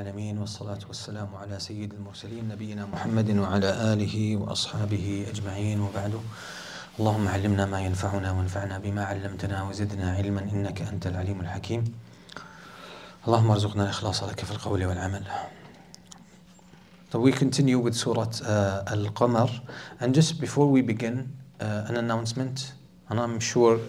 العالمين والصلاة والسلام على سيد المرسلين نبينا محمد وعلى آله وأصحابه أجمعين وبعد. اللهم علمنا ما ينفعنا وانفعنا بما علمتنا وزدنا علما إنك أنت العليم الحكيم. اللهم ارزقنا الإخلاص لك في القول والعمل. So we continue with Surah Al-Qamar, and just before we begin, an announcement, and I'm sure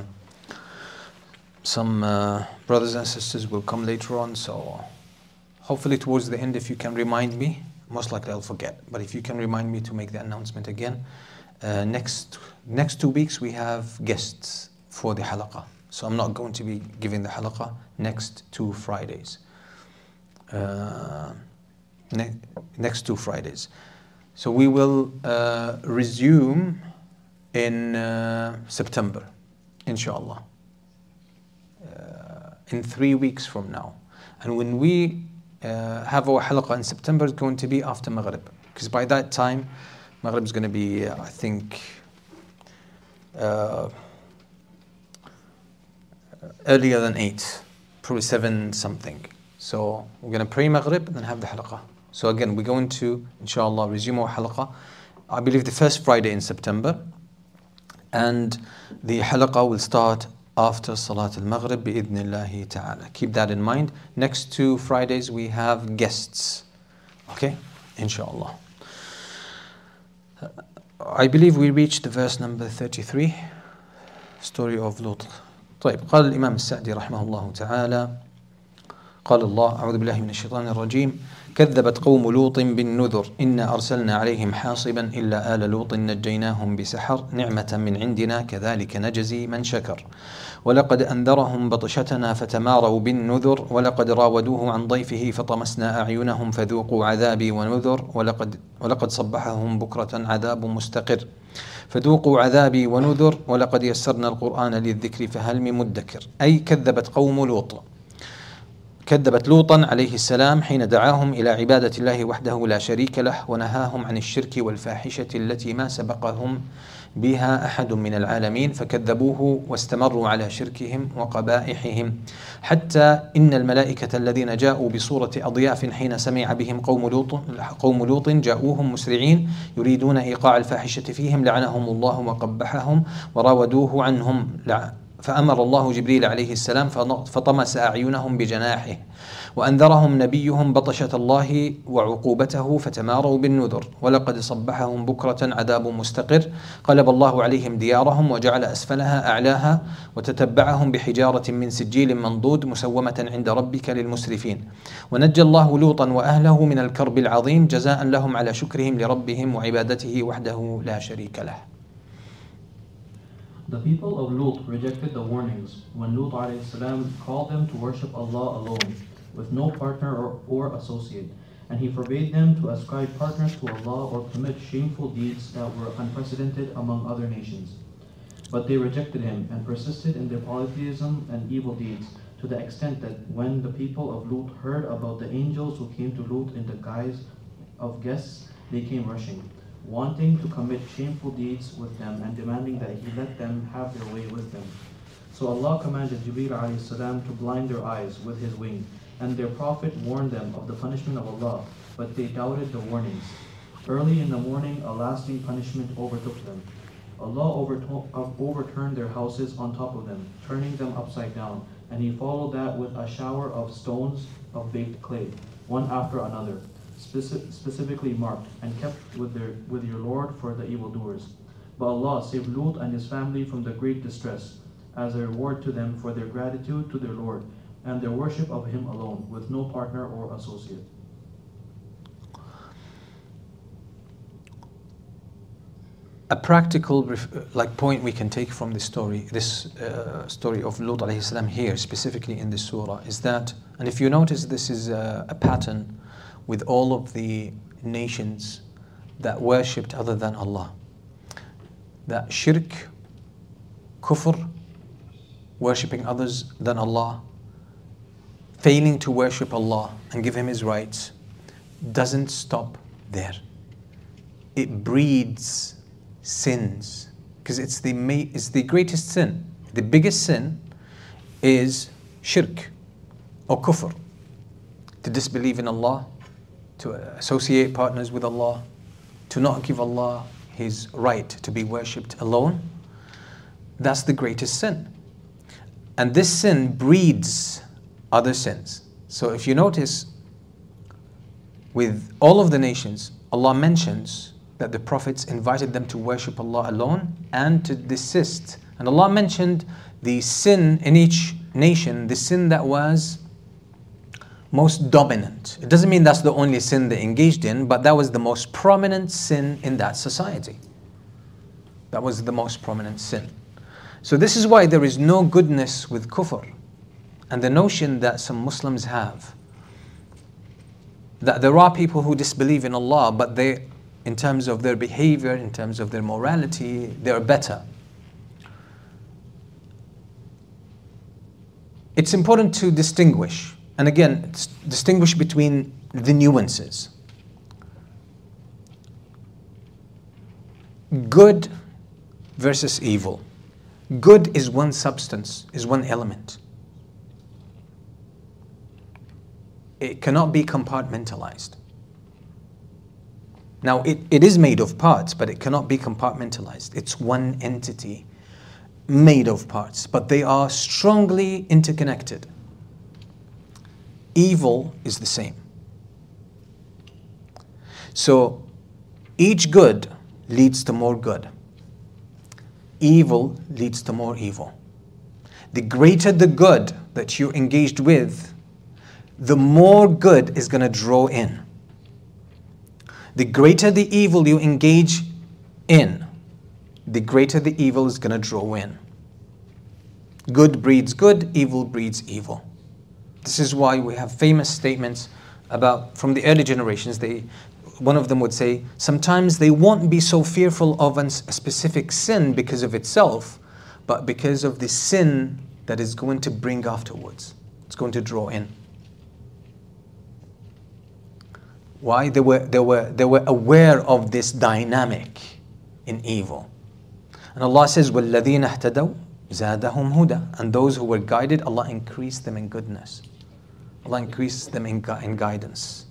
some brothers and sisters will come later on, so hopefully towards the end if you can remind me, most likely I'll forget, but if you can remind me to make the announcement again. Next 2 weeks we have guests for the halaqah, so I'm not going to be giving the halaqah next 2 Fridays. Next 2 Fridays. So we will resume in September, inshallah, in 3 weeks from now. And when we have our halaqah in September, it's going to be after Maghrib, because by that time Maghrib is going to be, I think, earlier than 8, probably 7 something. So we're going to pray Maghrib and then have the halaqah. So again, we're going to, inshallah, resume our halaqah, I believe the first Friday in September. And the halaqah will start after Salat al-Maghrib bi'idhnillahi ta'ala. Keep that in mind. Next 2 Fridays we have guests. Okay? Inshallah. I believe we reached the verse number 33. Story of Lut. طيب. قال الإمام السعدي رحمه الله تعالى قال الله أعوذ بالله من الشيطان الرجيم كذبت قوم لوط بالنذر إنا أرسلنا عليهم حاصبا إلا آل لوط نجيناهم بسحر نعمة من عندنا كذلك نجزي من شكر ولقد أنذرهم بطشتنا فتماروا بالنذر ولقد راودوه عن ضيفه فطمسنا أعينهم فذوقوا عذابي ونذر ولقد صبحهم بكرة عذاب مستقر فذوقوا عذابي ونذر ولقد يسرنا القرآن للذكر فهل من مدكر. أي كذبت لوطا عليه السلام حين دعاهم إلى عبادة الله وحده لا شريك له ونهاهم عن الشرك والفاحشة التي ما سبقهم بها أحد من العالمين فكذبوه واستمروا على شركهم وقبائحهم حتى إن الملائكة الذين جاءوا بصورة أضياف حين سمع بهم قوم لوط جاءوهم مسرعين يريدون إيقاع الفاحشة فيهم لعنهم الله وقبحهم وراودوه عنهم فأمر الله جبريل عليه السلام فطمس أعينهم بجناحه وأنذرهم نبيهم بطشة الله وعقوبته فتماروا بالنذر ولقد صبحهم بكرة عذاب مستقر قلب الله عليهم ديارهم وجعل أسفلها أعلاها وتتبعهم بحجارة من سجيل منضود مسومة عند ربك للمسرفين ونجى الله لوطا وأهله من الكرب العظيم جزاء لهم على شكرهم لربهم وعبادته وحده لا شريك له. The people of Lut rejected the warnings when Lut ﷺ called them to worship Allah alone, with no partner or associate, and he forbade them to ascribe partners to Allah or commit shameful deeds that were unprecedented among other nations. But they rejected him and persisted in their polytheism and evil deeds, to the extent that when the people of Lut heard about the angels who came to Lut in the guise of guests, they came rushing, wanting to commit shameful deeds with them and demanding that he let them have their way with them. So Allah commanded Jibreel ﷺ to blind their eyes with his wing, and their Prophet warned them of the punishment of Allah, but they doubted the warnings. Early in the morning a lasting punishment overtook them. Allah overturned their houses on top of them, turning them upside down, and he followed that with a shower of stones of baked clay, one after another, specifically marked, and kept with your Lord for the evildoers. But Allah saved Lut and his family from the great distress, as a reward to them for their gratitude to their Lord, and their worship of him alone, with no partner or associate. A practical point we can take from this story, story of Lut alayhi salam here, specifically in this surah, is that, and if you notice, this is a pattern with all of the nations that worshipped other than Allah. That shirk, kufr, worshipping others than Allah, failing to worship Allah and give Him His rights, doesn't stop there. It breeds sins, because it's the greatest sin. The biggest sin is shirk or kufr. to disbelieve in Allah, to associate partners with Allah, to not give Allah His right to be worshipped alone, that's the greatest sin. And this sin breeds other sins. So if you notice, with all of the nations, Allah mentions that the prophets invited them to worship Allah alone and to desist. And Allah mentioned the sin in each nation, the sin that was most dominant. It doesn't mean that's the only sin they engaged in, but that was the most prominent sin in that society. That was the most prominent sin. So this is why there is no goodness with kufr. And the notion that some Muslims have, that there are people who disbelieve in Allah, but they, in terms of their behavior, in terms of their morality, they are better. It's important to distinguish, and again, distinguish between the nuances. Good versus evil. Good is one substance, is one element. It cannot be compartmentalized. Now, it is made of parts, but it cannot be compartmentalized. It's one entity made of parts, but they are strongly interconnected. Evil is the same. So, each good leads to more good. Evil leads to more evil. The greater the good that you're engaged with, the more good is going to draw in. The greater the evil you engage in, the greater the evil is going to draw in. Good breeds good, evil breeds evil. This is why we have famous statements about, from the early generations, one of them would say, sometimes they won't be so fearful of a specific sin because of itself, but because of the sin that is going to bring afterwards. It's going to draw in. Why? They were aware of this dynamic in evil. And Allah says, وَالَّذِينَ اهْتَدَوْا زَادَهُمْ هُدًى. And those who were guided, Allah increased them in goodness. Allah increased them in guidance.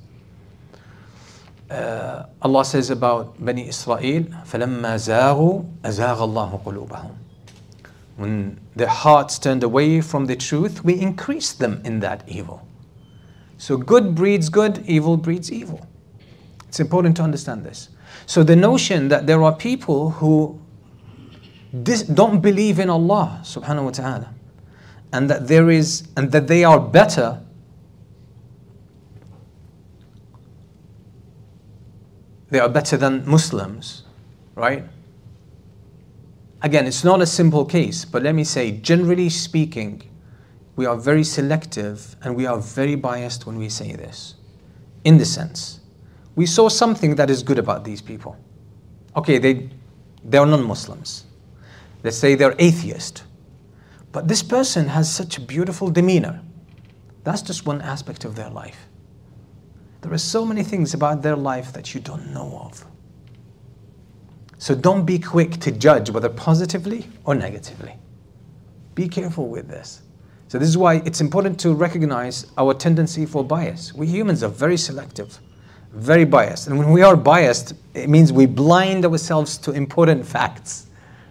Allah says about Bani Israel, فَلَمَّا زَاغُوا أَزَاغَ اللَّهُ قُلُوبَهُم. When their hearts turned away from the truth, we increased them in that evil. So good breeds good, evil breeds evil. It's important to understand this. So the notion that there are people who don't believe in Allah subhanahu wa ta'ala, and that they are better, they are better than Muslims, right? Again, it's not a simple case, but let me say, generally speaking, we are very selective and we are very biased when we say this. In the sense, we saw something that is good about these people. Okay, they're non-Muslims. Let's say they're atheist. But this person has such a beautiful demeanor. That's just one aspect of their life. There are so many things about their life that you don't know of. So don't be quick to judge whether positively or negatively. Be careful with this. So this is why it's important to recognize our tendency for bias. We humans are very selective, very biased. And when we are biased, it means we blind ourselves to important facts.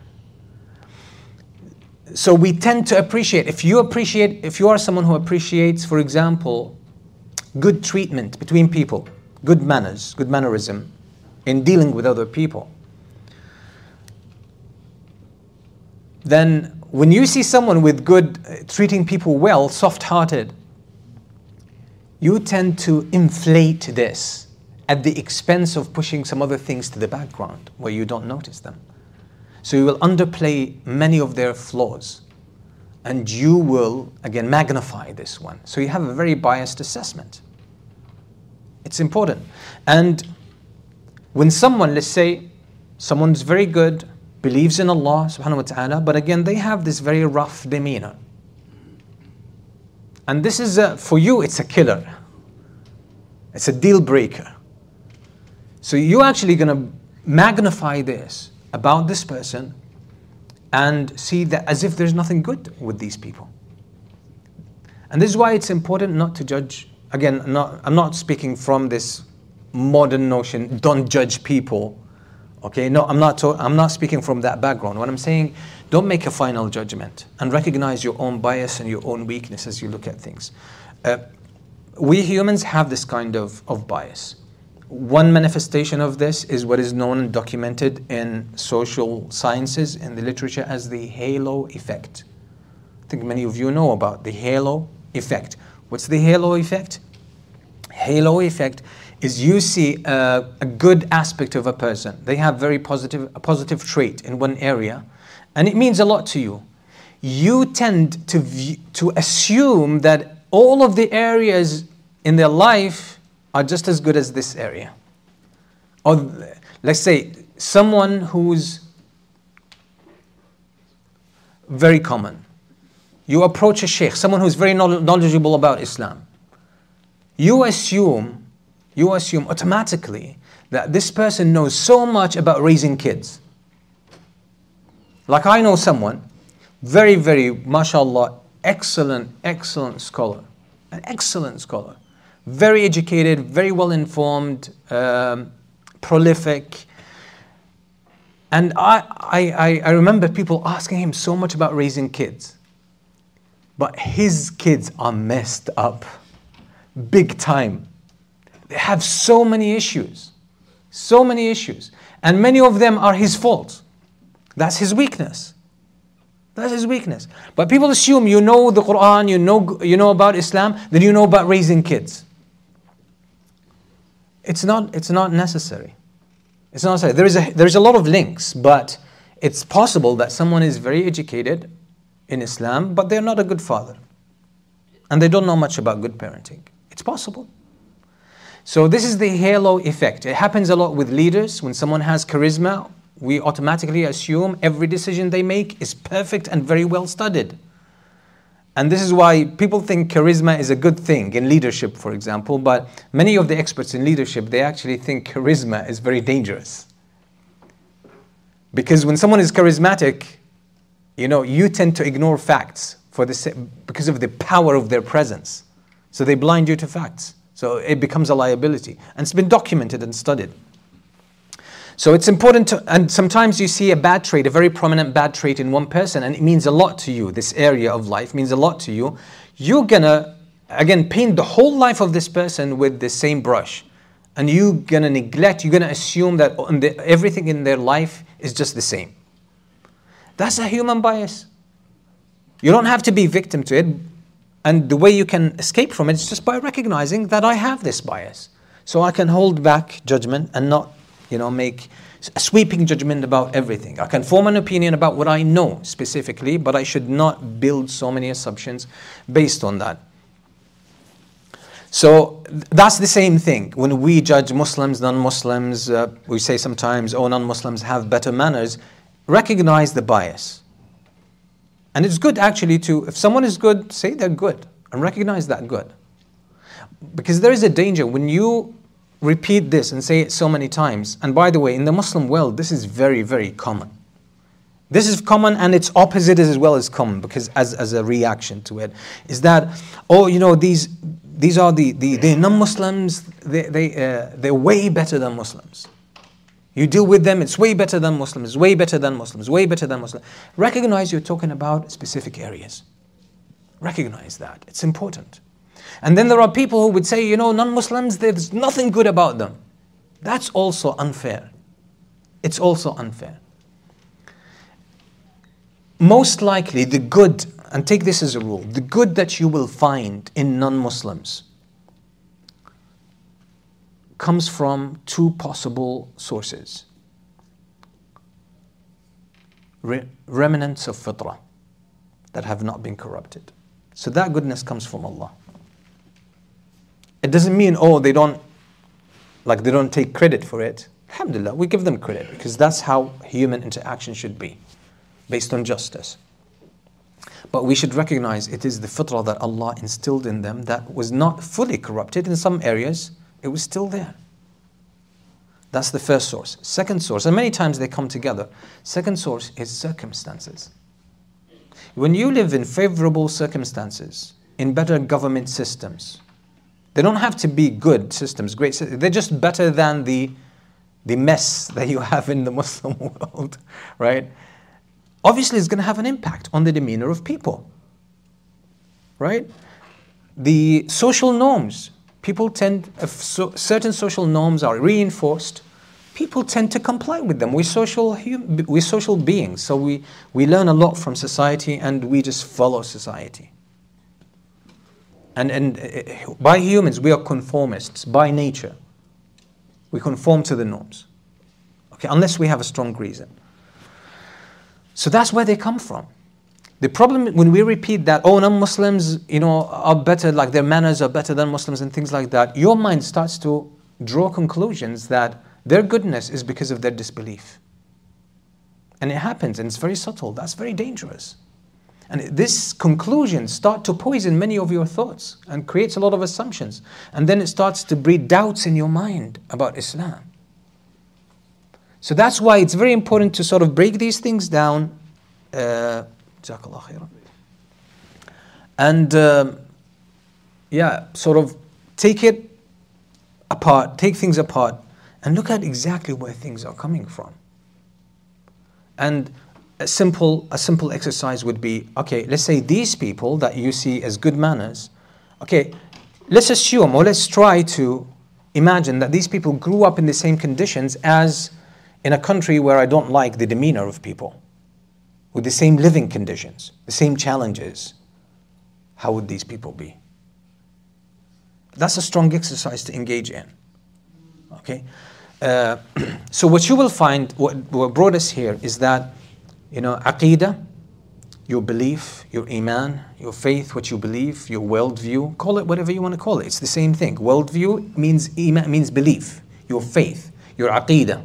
So we tend to appreciate, if you are someone who appreciates, for example, good treatment between people, good manners, good mannerism in dealing with other people, then when you see someone with good, treating people well, soft-hearted, you tend to inflate this at the expense of pushing some other things to the background where you don't notice them. So you will underplay many of their flaws, and you will, again, magnify this one. So you have a very biased assessment. It's important. And when someone, let's say, someone's very good, believes in Allah subhanahu wa ta'ala, but again, they have this very rough demeanor. And this is, for you, it's a killer. It's a deal breaker. So you're actually going to magnify this about this person and see that as if there's nothing good with these people. And this is why it's important not to judge again, I'm not speaking from this modern notion, don't judge people. Okay, no, I'm not speaking from that background. What I'm saying, don't make a final judgment and recognize your own bias and your own weakness as you look at things. We humans have this kind of bias. One manifestation of this is what is known and documented in social sciences, in the literature, as the halo effect. I think many of you know about the halo effect. What's the halo effect? Halo effect is you see a good aspect of a person. They have a positive trait in one area, and it means a lot to you. You tend to assume that all of the areas in their life are just as good as this area. Or let's say someone who's very common. You approach a sheikh, someone who's very knowledgeable about Islam. You assume automatically that this person knows so much about raising kids. Like I know someone, very, very, mashallah, excellent scholar, an excellent scholar, very educated, very well informed, prolific. And I remember people asking him so much about raising kids. But his kids are messed up, big time. They have so many issues, and many of them are his fault. That's his weakness. But people assume you know the Quran, you know about Islam, then you know about raising kids. It's not necessary. It's not necessary. There is a lot of links, but it's possible that someone is very educated in Islam, but they're not a good father, and they don't know much about good parenting. It's possible. So this is the halo effect. It happens a lot with leaders. When someone has charisma, we automatically assume every decision they make is perfect and very well studied. And this is why people think charisma is a good thing in leadership, for example, but many of the experts in leadership, they actually think charisma is very dangerous. Because when someone is charismatic, you tend to ignore facts because of the power of their presence. So they blind you to facts. So it becomes a liability. And it's been documented and studied. So it's important and sometimes you see a bad trait, a very prominent bad trait in one person, and it means a lot to you. This area of life means a lot to you. You're gonna, again, paint the whole life of this person with the same brush. And you're gonna assume that everything in their life is just the same. That's a human bias. You don't have to be victim to it. And the way you can escape from it is just by recognizing that I have this bias. So I can hold back judgment and not, make a sweeping judgment about everything. I can form an opinion about what I know specifically, but I should not build so many assumptions based on that. So that's the same thing. When we judge Muslims, non-Muslims, we say sometimes, non-Muslims have better manners. Recognize the bias. And it's good actually if someone is good, say they're good and recognize that good. Because there is a danger when you repeat this and say it so many times. And by the way, in the Muslim world, this is very, very common. This is common, and its opposite is as well as common, because as a reaction to it, is that, these are the non-Muslims, they're way better than Muslims. You deal with them, it's way better than Muslims, way better than Muslims, way better than Muslims. Recognize you're talking about specific areas. Recognize that. It's important. And then there are people who would say, non-Muslims, there's nothing good about them. That's also unfair. It's also unfair. Most likely the good, and take this as a rule, the good that you will find in non-Muslims comes from two possible sources. Remnants of fitrah that have not been corrupted. So that goodness comes from Allah. It doesn't mean, they don't take credit for it. Alhamdulillah, we give them credit because that's how human interaction should be, based on justice. But we should recognize it is the fitrah that Allah instilled in them that was not fully corrupted. In some areas, it was still there. That's the first source. Second source, and many times they come together. Second source is circumstances. When you live in favorable circumstances, in better government systems, They don't have to be good systems, great systems. They're just better than the mess that you have in the Muslim world, right? Obviously, it's going to have an impact on the demeanor of people, right? The social norms, people tend, if certain social norms are reinforced, people tend to comply with them. We're social beings, so we learn a lot from society and we just follow society. And by humans, we are conformists by nature. We conform to the norms, okay, unless we have a strong reason. So that's where they come from. The problem when we repeat that, oh, non-Muslims, are better, like their manners are better than Muslims and things like that, your mind starts to draw conclusions that their goodness is because of their disbelief. And it happens, and it's very subtle. That's very dangerous. And this conclusion starts to poison many of your thoughts and creates a lot of assumptions. And then it starts to breed doubts in your mind about Islam. So that's why it's very important to sort of break these things down. Jazakallah khairan. And sort of take it apart, take things apart, and look at exactly where things are coming from. And a simple exercise would be, okay, let's say these people that you see as good manners, okay, let's assume or let's try to imagine that these people grew up in the same conditions as in a country where I don't like the demeanor of people, with the same living conditions, the same challenges. How would these people be? That's a strong exercise to engage in. Okay? So what you will find, what brought us here is that, aqeedah, your belief, your iman, your faith, what you believe, your worldview, call it whatever you want to call it. It's the same thing. Worldview means iman, means belief, your faith, your aqeedah.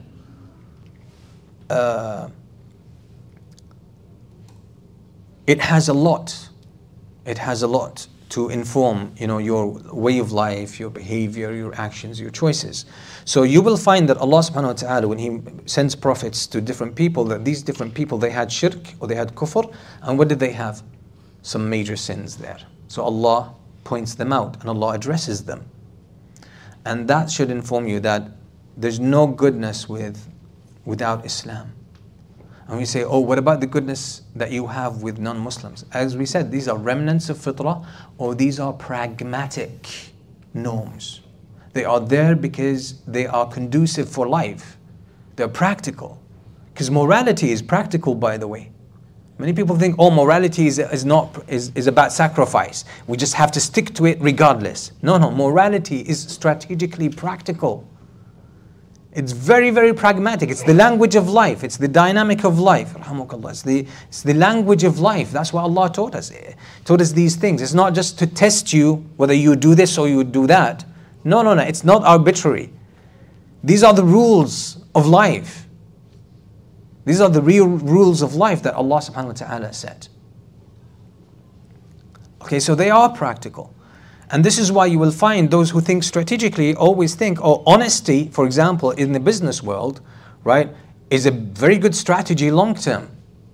It has a lot. It has a lot to inform, your way of life, your behavior, your actions, your choices. So you will find that Allah subhanahu wa ta'ala, when He sends prophets to different people, that these different people, they had shirk or they had kufr. And what did they have? Some major sins there. So Allah points them out and Allah addresses them. And that should inform you that there's no goodness without Islam. And we say, oh, what about the goodness that you have with non-Muslims? As we said, these are remnants of fitrah, or these are pragmatic norms. They are there because they are conducive for life. They're practical. Because morality is practical, by the way. Many people think, oh, morality is about sacrifice. We just have to stick to it regardless. No, morality is strategically practical. It's very, very pragmatic. It's the language of life. It's the dynamic of life. It's the language of life. That's what Allah taught us. Taught us these things. It's not just to test you whether you do this or you do that. No. It's not arbitrary. These are the rules of life. These are the real rules of life that Allah subhanahu wa ta'ala set. Okay, so they are practical. And this is why you will find those who think strategically always think, oh, honesty, for example, in the business world, right, is a very good strategy long term.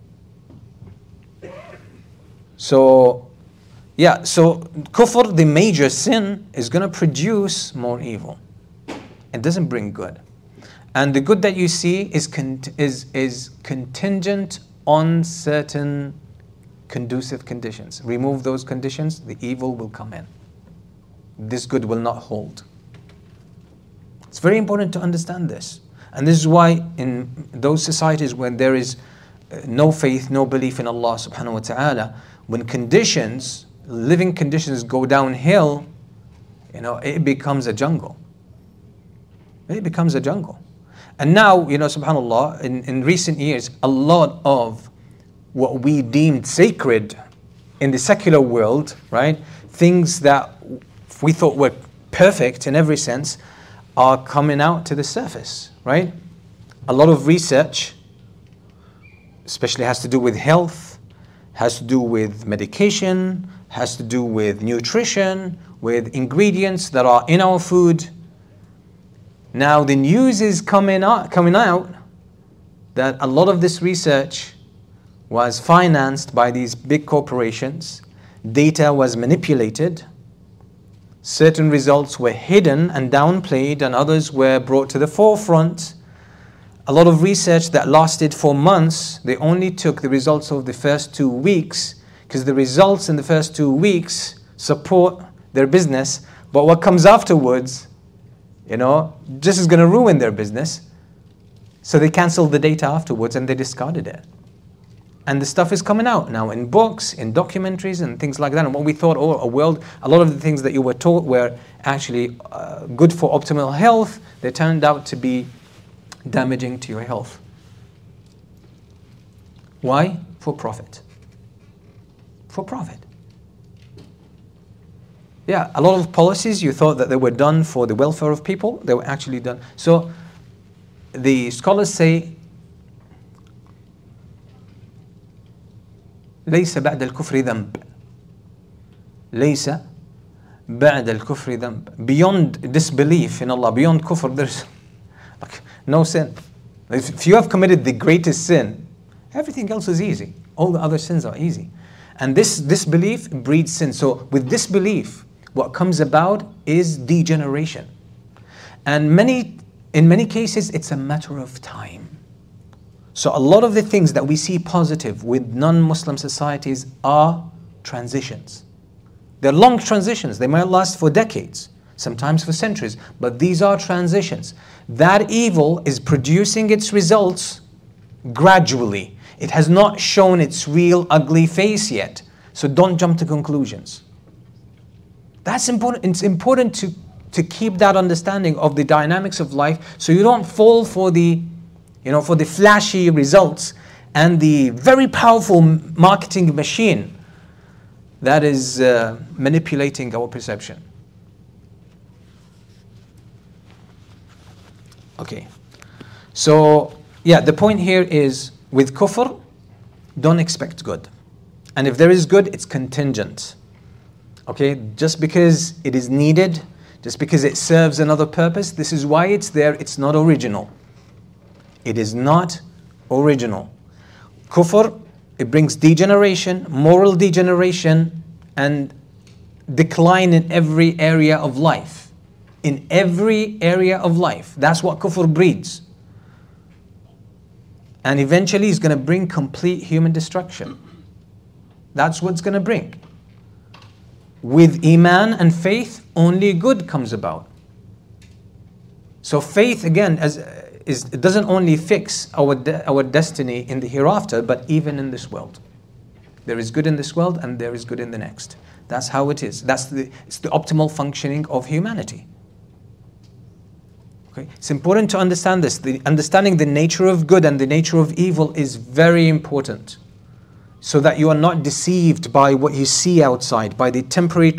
So kufr, the major sin, is going to produce more evil. It doesn't bring good. And the good that you see is contingent on certain conducive conditions. Remove those conditions, the evil will come in. This good will not hold. It's very important to understand this. And this is why in those societies where there is no faith, no belief in Allah subhanahu wa ta'ala, when living conditions go downhill, it becomes a jungle. It becomes a jungle. And now, subhanAllah, in recent years, a lot of what we deemed sacred in the secular world, right, things that we thought were perfect in every sense, are coming out to the surface, right? A lot of research, especially has to do with health, has to do with medication, has to do with nutrition, with ingredients that are in our food. Now the news is coming out that a lot of this research was financed by these big corporations. Data was manipulated. Certain results were hidden and downplayed, and others were brought to the forefront. A lot of research that lasted for months, they only took the results of the first 2 weeks, because the results in the first 2 weeks support their business, but what comes afterwards, just is going to ruin their business. So they canceled the data afterwards and they discarded it. And the stuff is coming out now in books, in documentaries and things like that. And what we thought, a lot of the things that you were taught were actually good for optimal health, they turned out to be damaging to your health. Why? For profit. For profit. Yeah, a lot of policies you thought that they were done for the welfare of people, they were actually done. So the scholars say, ليس بعد الكفر ذنب. ليس بعد الكفر ذنب. Beyond disbelief in Allah, beyond kufr, there's no sin. If you have committed the greatest sin, everything else is easy. All the other sins are easy. And this disbelief breeds sin. So with disbelief, what comes about is degeneration. And in many cases, it's a matter of time. So a lot of the things that we see positive with non-Muslim societies are transitions. They're long transitions. They might last for decades, sometimes for centuries, but these are transitions. That evil is producing its results gradually. It has not shown its real ugly face yet. So don't jump to conclusions. That's important. It's important to keep that understanding of the dynamics of life, so you don't fall for the flashy results and the very powerful marketing machine that is manipulating our perception. Okay, so yeah, the point here is with kufr, don't expect good. And if there is good, it's contingent. Okay, just because it is needed, just because it serves another purpose, this is why it's there, it's not original. It is not original. Kufr, it brings degeneration, moral degeneration, and decline in every area of life. In every area of life. That's what kufr breeds. And eventually it's going to bring complete human destruction. That's what it's going to bring. With iman and faith, only good comes about. So faith, again, it doesn't only fix our destiny in the hereafter, but even in this world. There is good in this world and there is good in the next. That's how it is. It's the optimal functioning of humanity. Okay? It's important to understand this. Understanding the nature of good and the nature of evil is very important, so that you are not deceived by what you see outside, by the temporary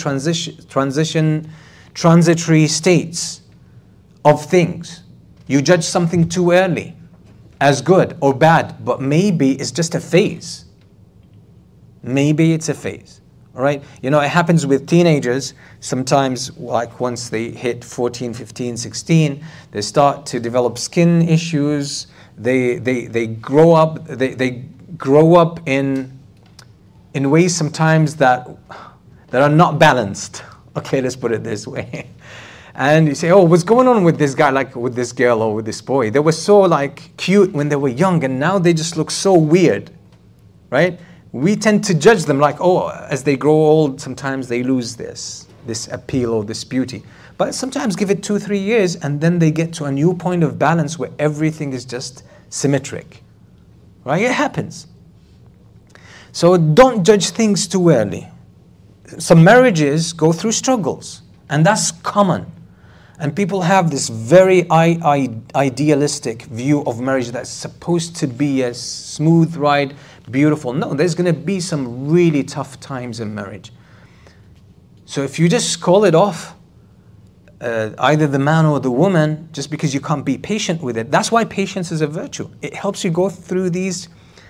transitory states of things. You judge something too early as good or bad, but maybe it's just a phase. Maybe it's a phase. All right? It happens with teenagers. Sometimes, like once they hit 14, 15, 16, they start to develop skin issues. They grow up. They grow up in ways sometimes that are not balanced. Okay, let's put it this way. And you say, oh, what's going on with this guy, like with this girl or with this boy? They were so cute when they were young, and now they just look so weird, right? We tend to judge them like, oh, as they grow old, sometimes they lose this appeal or this beauty. But sometimes give it 2-3 years, and then they get to a new point of balance where everything is just symmetric, right? It happens. So don't judge things too early. Some marriages go through struggles, and that's common. And people have this very idealistic view of marriage that's supposed to be a smooth ride, beautiful. No, there's going to be some really tough times in marriage. So if you just call it off, either the man or the woman, just because you can't be patient with it, that's why patience is a virtue. It helps you go through these,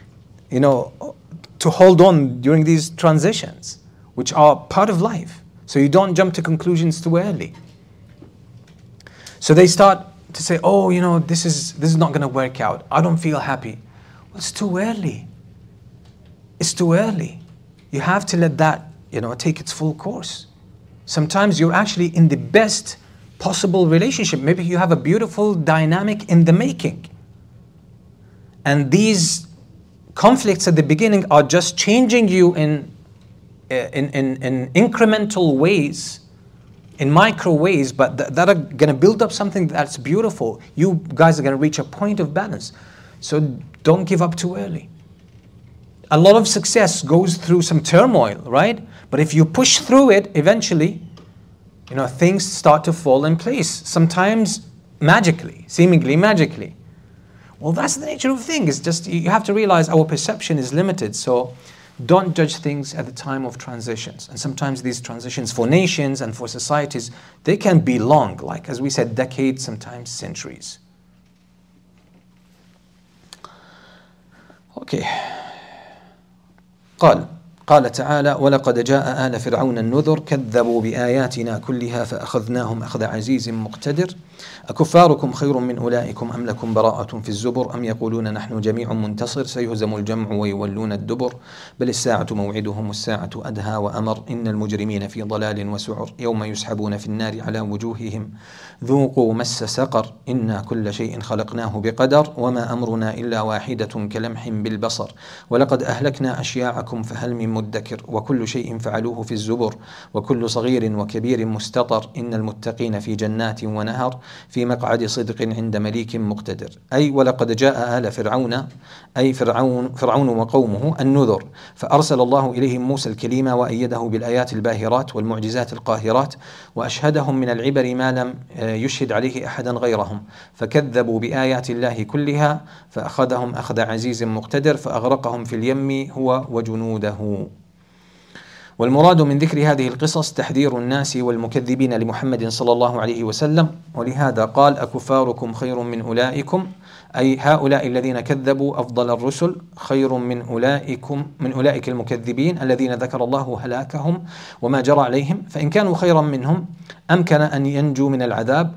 to hold on during these transitions, which are part of life. So you don't jump to conclusions too early. So they start to say, oh, this is not going to work out. I don't feel happy. Well, it's too early. It's too early. You have to let that, take its full course. Sometimes you're actually in the best possible relationship. Maybe you have a beautiful dynamic in the making. And these conflicts at the beginning are just changing you in incremental ways, in micro ways, but that are going to build up something that's beautiful. You guys are going to reach a point of balance. So don't give up too early. A lot of success goes through some turmoil, right? But if you push through it, eventually, things start to fall in place. Sometimes magically, seemingly magically. Well, that's the nature of things. It's just, you have to realize our perception is limited. So don't judge things at the time of transitions. And sometimes these transitions for nations and for societies, they can be long, like as we said, decades, sometimes centuries. Okay. قال تعالى: ولقد جاء آل فرعون النذر كذبوا بآياتنا كلها فأخذناهم أخذ عزيز مقتدر أكفاركم خير من أولئكم أم لكم براءة في الزبر أم يقولون نحن جميع منتصر سيهزم الجمع ويولون الدبر بل الساعة موعدهم الساعة أدهى وأمر إن المجرمين في ضلال وسعر يوم يسحبون في النار على وجوههم ذوقوا مس سقر إنا كل شيء خلقناه بقدر وما أمرنا إلا واحدة كلمح بالبصر ولقد أهلكنا أشياعكم فهل من مدكر وكل شيء فعلوه في الزبر وكل صغير وكبير مستطر إن المتقين في جنات ونهر في مقعد صدق عند مليك مقتدر. أي ولقد جاء آل فرعون، أي فرعون وقومه النذر، فأرسل الله إليهم موسى الكليم وأيده بالآيات الباهرات والمعجزات القاهرات وأشهدهم من العبر ما لم يشهد عليه أحدا غيرهم فكذبوا بآيات الله كلها فأخذهم أخذ عزيز مقتدر فأغرقهم في اليم هو وجنوده. والمراد من ذكر هذه القصص تحذير الناس والمكذبين لمحمد صلى الله عليه وسلم، ولهذا قال: أكفاركم خير من أولئكم، أي هؤلاء الذين كذبوا أفضل الرسل خير من أولئك المكذبين الذين ذكر الله هلاكهم وما جرى عليهم، فإن كانوا خيرا منهم أمكن أن ينجوا من العذاب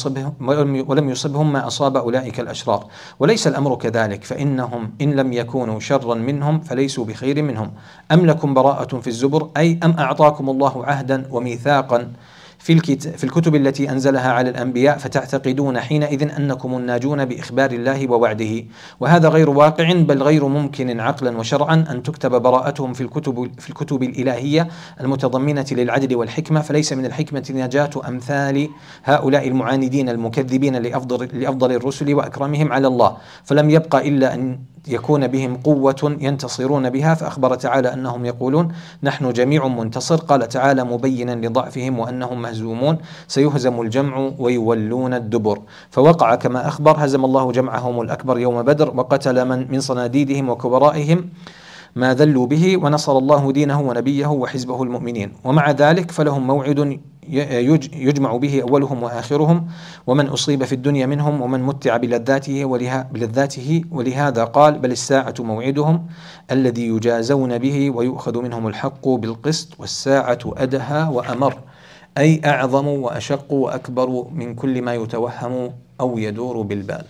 ولم يصبهم ما أصاب أولئك الأشرار، وليس الأمر كذلك، فإنهم إن لم يكونوا شرا منهم فليسوا بخير منهم. أم لكم براءة في الزبر، أي أم أعطاكم الله عهدا وميثاقا في الكتب التي أنزلها على الأنبياء فتعتقدون حينئذ أنكم الناجون بإخبار الله ووعده، وهذا غير واقع بل غير ممكن عقلا وشرعا أن تكتب براءتهم في الكتب الإلهية المتضمنة للعدل والحكمة، فليس من الحكمة نجاة أمثال هؤلاء المعاندين المكذبين لأفضل الرسل وأكرمهم على الله، فلم يبقى إلا أن يكون بهم قوة ينتصرون بها، فأخبر تعالى أنهم يقولون نحن جميع منتصر. قال تعالى مبينا لضعفهم وأنهم مهزومون سيهزم الجمع ويولون الدبر، فوقع كما أخبر هزم الله جمعهم الأكبر يوم بدر وقتل من صناديدهم وكبرائهم ما ذلوا به ونصر الله دينه ونبيه وحزبه المؤمنين، ومع ذلك فلهم موعد يجمع به أولهم وآخرهم ومن أصيب في الدنيا منهم ومن متع بلذاته ولهذا قال بل الساعة موعدهم الذي يجازون به ويؤخذ منهم الحق بالقسط والساعة أدهى وأمر، أي أعظم وأشق وأكبر من كل ما يتوهم أو يدور بالبال.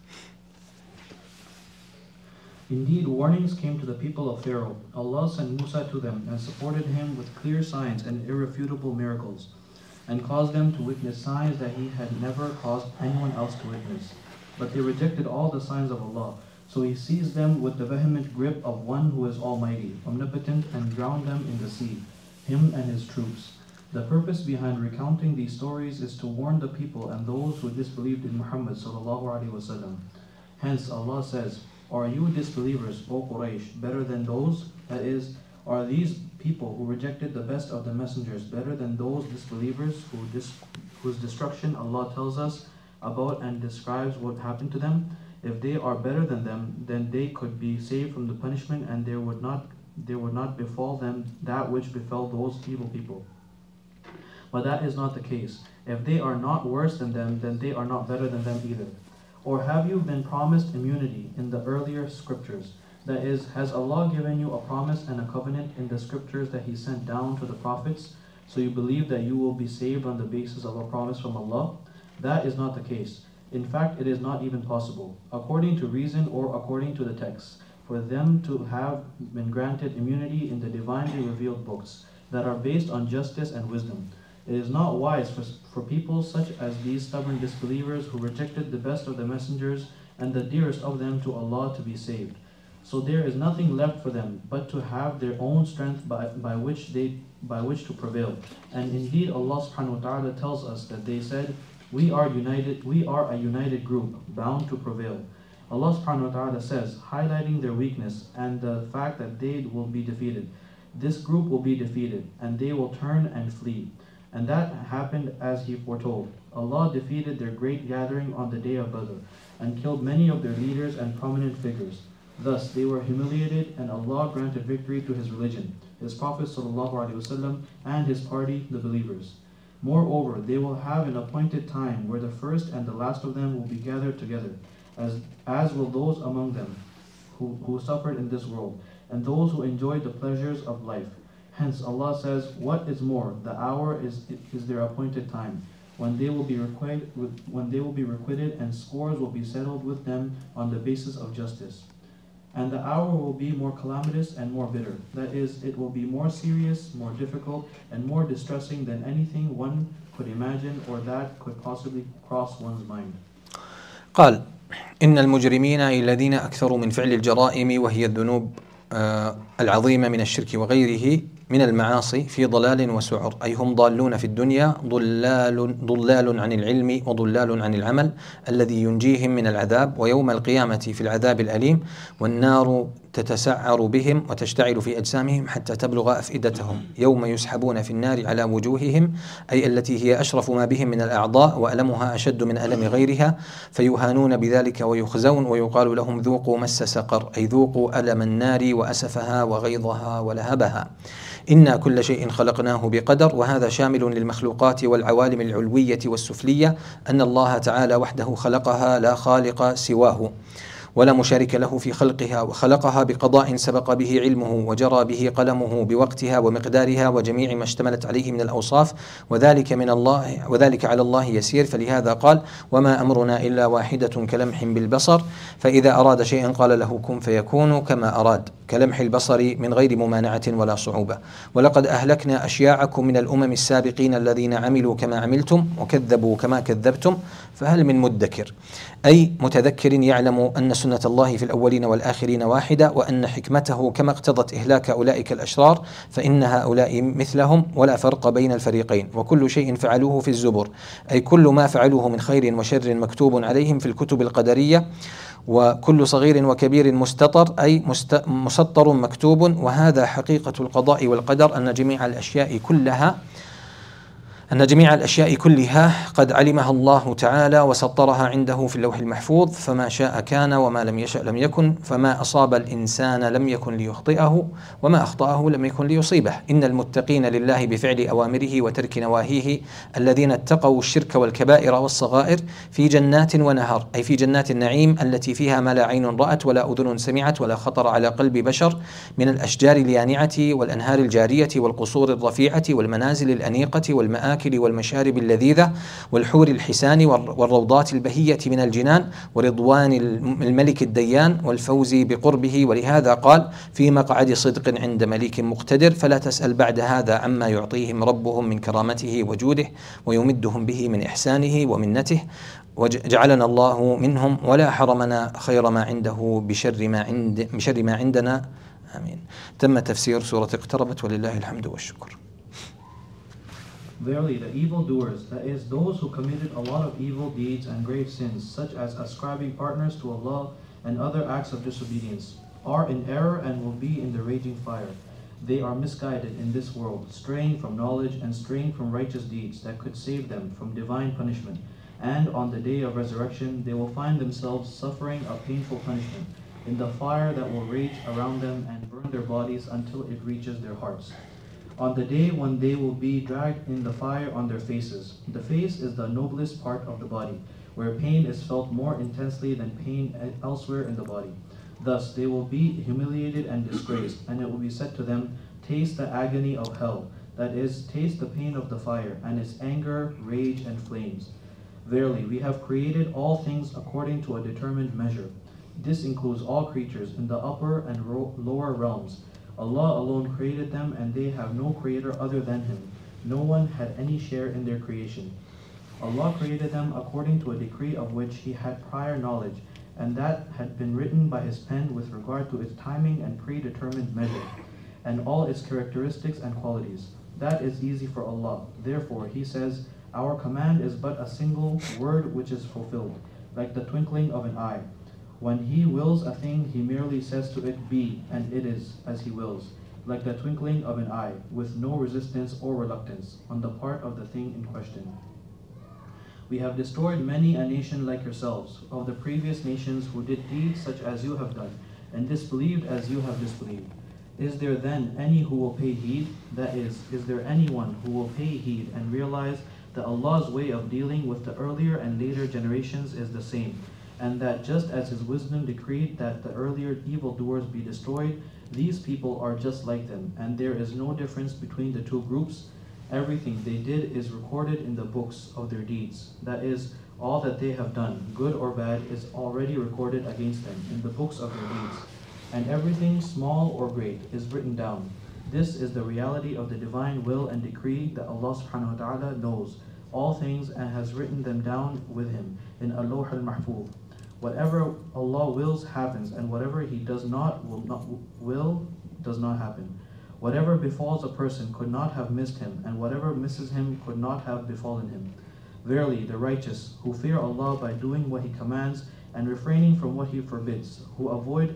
Indeed, warnings came to the people of Pharaoh. Allah sent Musa to them and supported him with clear signs and irrefutable miracles, and caused them to witness signs that he had never caused anyone else to witness. But they rejected all the signs of Allah, so he seized them with the vehement grip of one who is almighty, omnipotent, and drowned them in the sea, him and his troops. The purpose behind recounting these stories is to warn the people and those who disbelieved in Muhammad sallallahu alaihi wasallam. Hence Allah says, are you disbelievers, O Quraysh, better than those? That is, are these people who rejected the best of the messengers better than those disbelievers whose destruction Allah tells us about and describes what happened to them? If they are better than them, then they could be saved from the punishment, and there would not befall them that which befell those evil people. But that is not the case. If they are not worse than them, then they are not better than them either. Or have you been promised immunity in the earlier scriptures? That is, has Allah given you a promise and a covenant in the scriptures that He sent down to the prophets, so you believe that you will be saved on the basis of a promise from Allah? That is not the case. In fact, it is not even possible, according to reason or according to the text, for them to have been granted immunity in the divinely revealed books that are based on justice and wisdom. It is not wise for people such as these stubborn disbelievers who rejected the best of the messengers and the dearest of them to Allah to be saved. So there is nothing left for them but to have their own strength by which to prevail. And indeed Allah subhanahu wa ta'ala tells us that they said, we are a united group, bound to prevail. Allah subhanahu wa ta'ala says, highlighting their weakness and the fact that they will be defeated. This group will be defeated, and they will turn and flee. And that happened as He foretold. Allah defeated their great gathering on the day of Badr, and killed many of their leaders and prominent figures. Thus they were humiliated, and Allah granted victory to His religion, His Prophet ﷺ, and His party, the believers. Moreover, they will have an appointed time where the first and the last of them will be gathered together, as will those among them who suffered in this world, and those who enjoyed the pleasures of life. Hence Allah says, what is more, the hour is their appointed time, when they will be requited and scores will be settled with them on the basis of justice. And the hour will be more calamitous and more bitter. That is, it will be more serious, more difficult, and more distressing than anything one could imagine or that could possibly cross one's mind. قال إن المجرمين الذين أكثروا من فعل الجرائم وهي الذنوب العظيمة من الشرك وغيره من المعاصي في ضلال وسعر، أي هم ضالون في الدنيا، ضلال عن العلم وضلال عن العمل الذي ينجيهم من العذاب، ويوم القيامة في العذاب الأليم، والنار تتسعر بهم وتشتعل في أجسامهم حتى تبلغ أفئدتهم، يوم يسحبون في النار على وجوههم، أي التي هي أشرف ما بهم من الأعضاء وألمها أشد من ألم غيرها، فيهانون بذلك ويخزون، ويقال لهم ذوقوا مس سقر، أي ذوقوا ألم النار وأسفها وغيظها ولهبها. إنا كل شيء خلقناه بقدر، وهذا شامل للمخلوقات والعوالم العلوية والسفلية، أن الله تعالى وحده خلقها لا خالق سواه ولا مشارك له في خلقها، وخلقها بقضاء سبق به علمه وجرى به قلمه بوقتها ومقدارها وجميع ما اشتملت عليه من الأوصاف، وذلك على الله يسير. فلهذا قال وما أمرنا إلا واحدة كلمح بالبصر، فإذا أراد شيئا قال له كن فيكون كما أراد، كلمح البصر من غير ممانعة ولا صعوبة. ولقد أهلكنا أشياعكم من الأمم السابقين الذين عملوا كما عملتم وكذبوا كما كذبتم، فهل من مدكر، أي متذكر يعلم أن سنة الله في الأولين والآخرين واحدة، وأن حكمته كما اقتضت إهلاك أولئك الأشرار فإن هؤلاء مثلهم ولا فرق بين الفريقين. وكل شيء فعلوه في الزبر، أي كل ما فعلوه من خير وشر مكتوب عليهم في الكتب القدرية، وكل صغير وكبير مستطر، أي مسطر مكتوب. وهذا حقيقة القضاء والقدر، أن جميع الأشياء كلها قد علمها الله تعالى وسطرها عنده في اللوح المحفوظ، فما شاء كان وما لم يشأ لم يكن، فما أصاب الإنسان لم يكن ليخطئه وما أخطأه لم يكن ليصيبه. إن المتقين لله بفعل أوامره وترك نواهيه الذين اتقوا الشرك والكبائر والصغائر في جنات ونهر، أي في جنات النعيم التي فيها ما لا عين رأت ولا أذن سمعت ولا خطر على قلب بشر، من الأشجار اليانعة والأنهار الجارية والقصور الرفيعة والمنازل الأنيقة والمآكل والمشارب اللذيذة والحور الحسان والروضات البهية من الجنان ورضوان الملك الديان والفوز بقربه. ولهذا قال في مقعد صدق عند مليك مقتدر، فلا تسأل بعد هذا عما يعطيهم ربهم من كرامته وجوده ويمدهم به من إحسانه ومنته، وجعلنا الله منهم ولا حرمنا خير ما عنده بشر ما عندنا. آمين. تم تفسير سورة اقتربت ولله الحمد والشكر. Verily, the evildoers, that is, those who committed a lot of evil deeds and grave sins, such as ascribing partners to Allah and other acts of disobedience, are in error and will be in the raging fire. They are misguided in this world, straying from knowledge and straying from righteous deeds that could save them from divine punishment. And on the day of resurrection, they will find themselves suffering a painful punishment in the fire that will rage around them and burn their bodies until it reaches their hearts. On the day when they will be dragged in the fire on their faces. The face is the noblest part of the body, where pain is felt more intensely than pain elsewhere in the body. Thus they will be humiliated and disgraced, and it will be said to them, taste the agony of hell, that is, taste the pain of the fire, and its anger, rage, and flames. Verily, we have created all things according to a determined measure. This includes all creatures in the upper and lower realms. Allah alone created them, and they have no creator other than Him. no one had any share in their creation. Allah created them according to a decree of which He had prior knowledge, and that had been written by His pen with regard to its timing and predetermined measure, and all its characteristics and qualities. That is easy for Allah. Therefore, He says, our command is but a single word which is fulfilled, like the twinkling of an eye. When He wills a thing, He merely says to it, be, and it is as He wills, like the twinkling of an eye, with no resistance or reluctance on the part of the thing in question. We have destroyed many a nation like yourselves, of the previous nations who did deeds such as you have done, and disbelieved as you have disbelieved. Is there then any who will pay heed? That is there anyone who will pay heed and realize that Allah's way of dealing with the earlier and later generations is the same, and that just as His wisdom decreed that the earlier evildoers be destroyed, these people are just like them, and there is no difference between the two groups. Everything they did is recorded in the books of their deeds. That is, all that they have done, good or bad, is already recorded against them in the books of their deeds. And everything, small or great, is written down. This is the reality of the divine will and decree that Allah subhanahu wa ta'ala knows all things and has written them down with Him in Al-Lawh al-Mahfuz. Whatever Allah wills happens, and whatever He does not does not happen. Whatever befalls a person could not have missed him, and whatever misses him could not have befallen him. Verily, the righteous, who fear Allah by doing what He commands and refraining from what He forbids, who avoid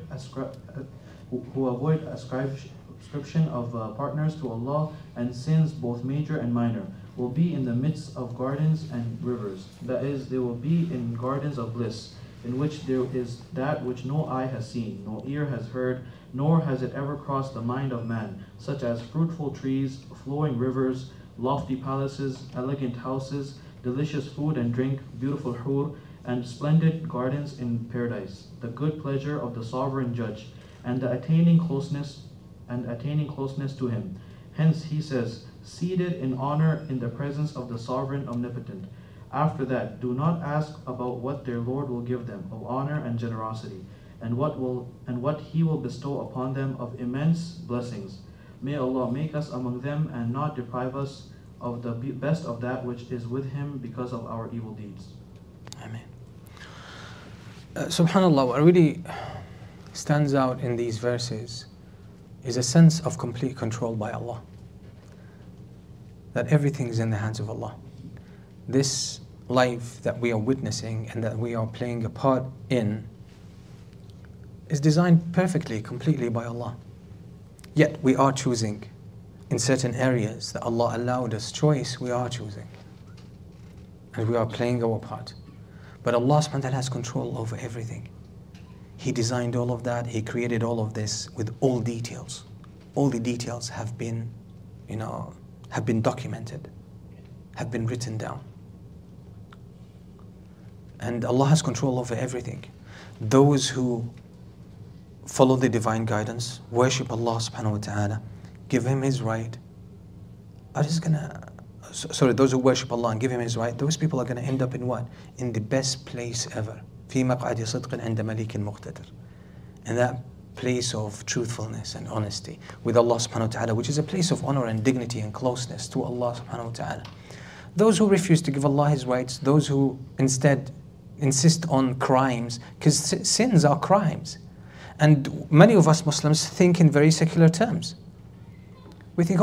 ascription of partners to Allah and sins both major and minor, will be in the midst of gardens and rivers. That is, they will be in gardens of bliss, in which there is that which no eye has seen, no ear has heard, nor has it ever crossed the mind of man, such as fruitful trees, flowing rivers, lofty palaces, elegant houses, delicious food and drink, beautiful hur, and splendid gardens in paradise, the good pleasure of the sovereign judge, and the attaining closeness to Him. Hence He says, seated in honor in the presence of the sovereign omnipotent. After that, do not ask about what their Lord will give them of honor and generosity, and what He will bestow upon them of immense blessings. May Allah make us among them and not deprive us of the best of that which is with Him because of our evil deeds. Amen. Subhanallah, what really stands out in these verses is a sense of complete control by Allah. That everything is in the hands of Allah. This life that we are witnessing and that we are playing a part in is designed perfectly, completely by Allah. Yet we are choosing. In certain areas that Allah allowed us choice, we are choosing. And we are playing our part. But Allah subhanahu wa ta'ala has control over everything. He designed all of that, He created all of this with all details. All the details have been, have been documented, have been written down. And Allah has control over everything. Those who follow the divine guidance, worship Allah subhanahu wa ta'ala, give Him His right, those who worship Allah and give Him His right, those people are going to end up in what? In the best place ever. في مقعد صدق عند مليك مقتدر. In that place of truthfulness and honesty with Allah subhanahu wa ta'ala, which is a place of honor and dignity and closeness to Allah subhanahu wa ta'ala. Those who refuse to give Allah His rights, those who instead insist on crimes, because sins are crimes. And many of us Muslims think in very secular terms. We think,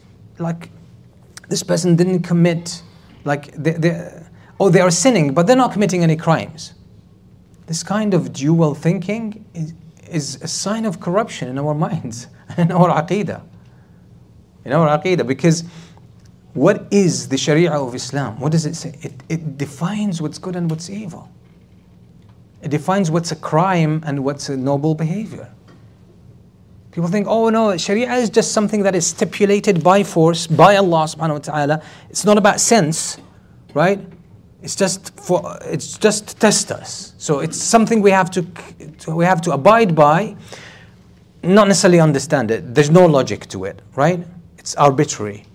this person didn't commit, they are sinning, but they're not committing any crimes. This kind of dual thinking is a sign of corruption in our minds, in our aqeedah. Because what is the Sharia of Islam? What does it say? It defines what's good and what's evil. It defines what's a crime and what's a noble behavior. People think, oh no, Sharia is just something that is stipulated by force by Allah subhanahu wa ta'ala. It's not about sense, right? It's just to test us. So it's something we have to abide by, not necessarily understand it. There's no logic to it, right? It's arbitrary.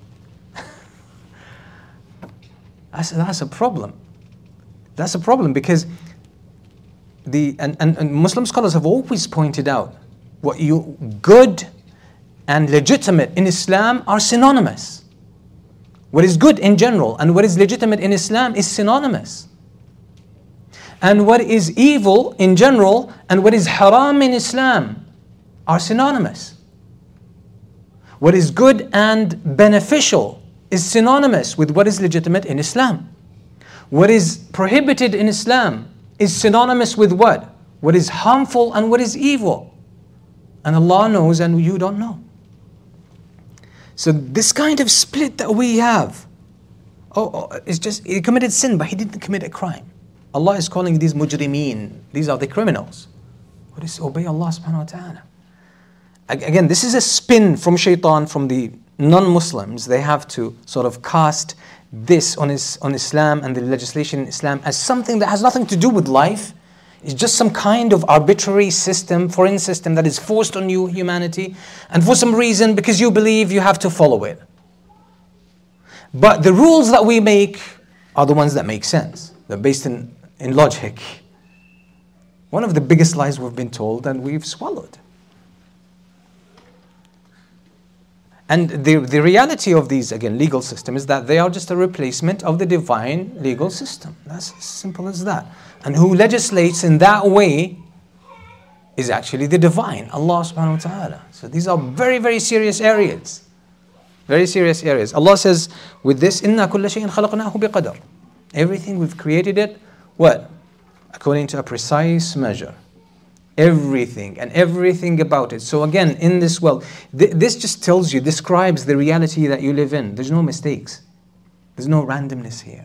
That's a problem. That's a problem because and Muslim scholars have always pointed out good and legitimate in Islam are synonymous. What is good in general and what is legitimate in Islam is synonymous. And what is evil in general and what is haram in Islam are synonymous. What is good and beneficial is synonymous with what is legitimate in Islam. What is prohibited in Islam is synonymous with what? What is harmful and what is evil. And Allah knows and you don't know. So this kind of split that we have, it's just, he committed sin, but he didn't commit a crime. Allah is calling these mujrimeen, these are the criminals. Who disobey Allah subhanahu wa ta'ala. Again, this is a spin from shaitan, from the non-Muslims. They have to sort of cast this on Islam and the legislation in Islam as something that has nothing to do with life. It's just some kind of arbitrary system, foreign system that is forced on you, humanity, and for some reason, because you believe, you have to follow it. But the rules that we make are the ones that make sense. They're based in logic. One of the biggest lies we've been told and we've swallowed. And the reality of these, again, legal system is that they are just a replacement of the divine legal system. That's as simple as that. And who legislates in that way is actually the divine, Allah subhanahu wa ta'ala. So these are very, very serious areas. Very serious areas. Allah says with this, إِنَّا كُلَّ شَيْءٍ خَلَقْنَاهُ بِقَدَرٍ. Everything we've created it, what? According to a precise measure. Everything and everything about it. So again, in this world, this just tells you, describes the reality that you live in. There's no mistakes. There's no randomness here.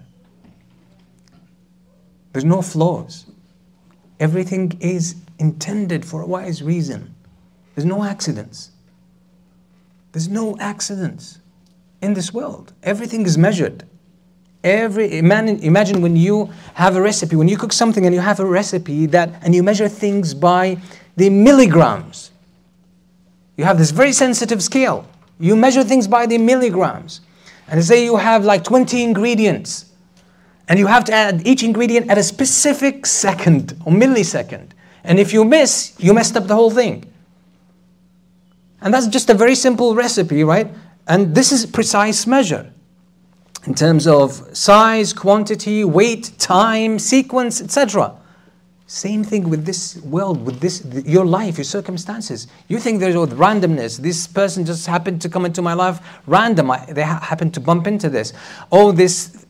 There's no flaws. Everything is intended for a wise reason. There's no accidents. There's no accidents in this world. Everything is measured. Imagine when you have a recipe, when you cook something and you have a recipe and you measure things by the milligrams. You have this very sensitive scale. You measure things by the milligrams. And say you have like 20 ingredients. And you have to add each ingredient at a specific second or millisecond. And if you miss, you messed up the whole thing. And that's just a very simple recipe, right? And this is precise measure. In terms of size, quantity, weight, time, sequence, etc. Same thing with this world, with your life, your circumstances. You think there's randomness. This person just happened to come into my life random. They happened to bump into this. Oh, this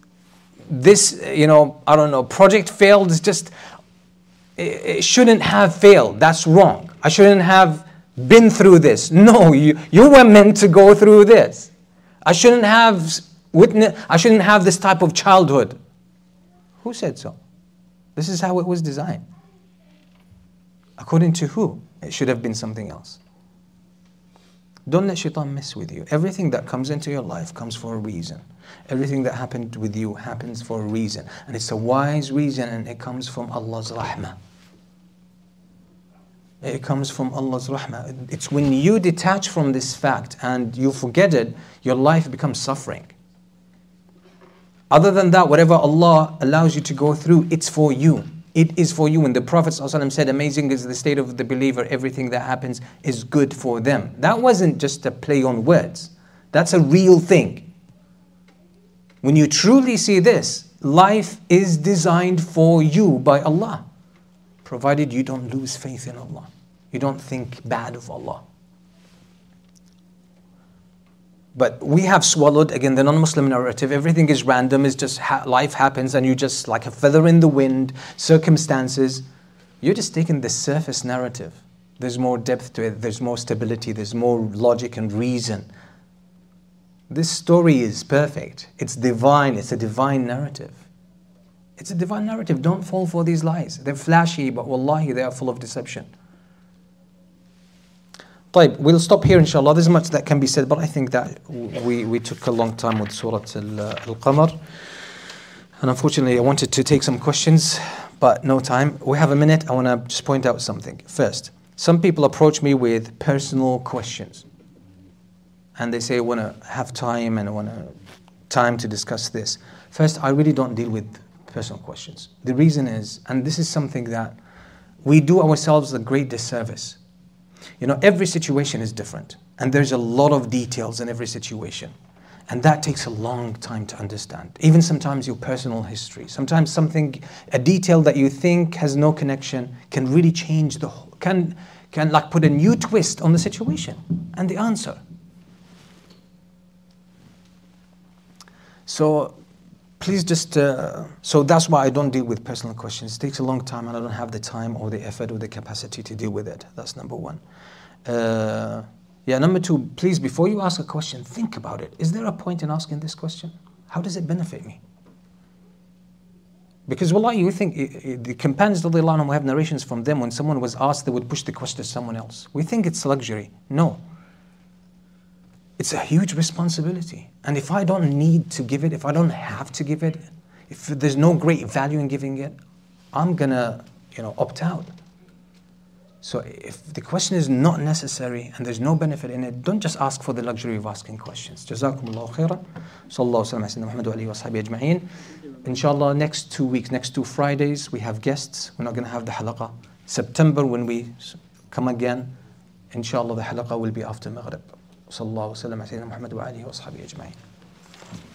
I don't know, project failed. It's just, it shouldn't have failed. That's wrong. I shouldn't have been through this. No, you were meant to go through this. I shouldn't have this type of childhood. Who said so? This is how it was designed. According to who? It should have been something else. Don't let shaitan mess with you. Everything that comes into your life comes for a reason. Everything that happened with you happens for a reason. And it's a wise reason, and it comes from Allah's rahmah. It comes from Allah's rahmah. It's when you detach from this fact and you forget it, your life becomes suffering. Other than that, whatever Allah allows you to go through, it's for you. It is for you. And the Prophet ﷺ said, amazing is the state of the believer. Everything that happens is good for them. That wasn't just a play on words. That's a real thing. When you truly see this, life is designed for you by Allah. Provided you don't lose faith in Allah. You don't think bad of Allah. But we have swallowed, again, the non-Muslim narrative. Everything is random. It's just life happens and you just like a feather in the wind, circumstances. You're just taking the surface narrative. There's more depth to it. There's more stability. There's more logic and reason. This story is perfect. It's divine. It's a divine narrative. It's a divine narrative. Don't fall for these lies. They're flashy, but wallahi, they are full of deception. طيب, we'll stop here inshallah. There's much that can be said, but I think that we took a long time with Surah Al-Qamar. And unfortunately, I wanted to take some questions, but no time. We have a minute. I want to just point out something. First, some people approach me with personal questions. And they say, I want to have time and I want time to discuss this. First, I really don't deal with personal questions. The reason is, and this is something that we do ourselves a great disservice. You know, every situation is different. And there's a lot of details in every situation. And that takes a long time to understand. Even sometimes your personal history. Sometimes a detail that you think has no connection can really change the whole, can like put a new twist on the situation and the answer. So please just, so that's why I don't deal with personal questions. It takes a long time and I don't have the time or the effort or the capacity to deal with it. That's number one. Number two, please, before you ask a question, think about it. Is there a point in asking this question? How does it benefit me? Because wallahi, you think, the companions of Allah, we have narrations from them, when someone was asked, they would push the question to someone else. We think it's luxury. No. It's a huge responsibility. And if I don't need to give it, if I don't have to give it, if there's no great value in giving it, I'm gonna, opt out. So if the question is not necessary and there's no benefit in it, don't just ask for the luxury of asking questions. Jazakumullahu khairan. Sallallahu alayhi wa Muhammad wa alihi wa sahbihi ajma'een. Inshallah, next 2 weeks, next 2 Fridays, we have guests. We're not going to have the halaqah. September, when we come again, inshallah, the halaqah will be after Maghrib. Sallallahu alayhi wa Muhammad wa alihi wa sahbihi ajma'een.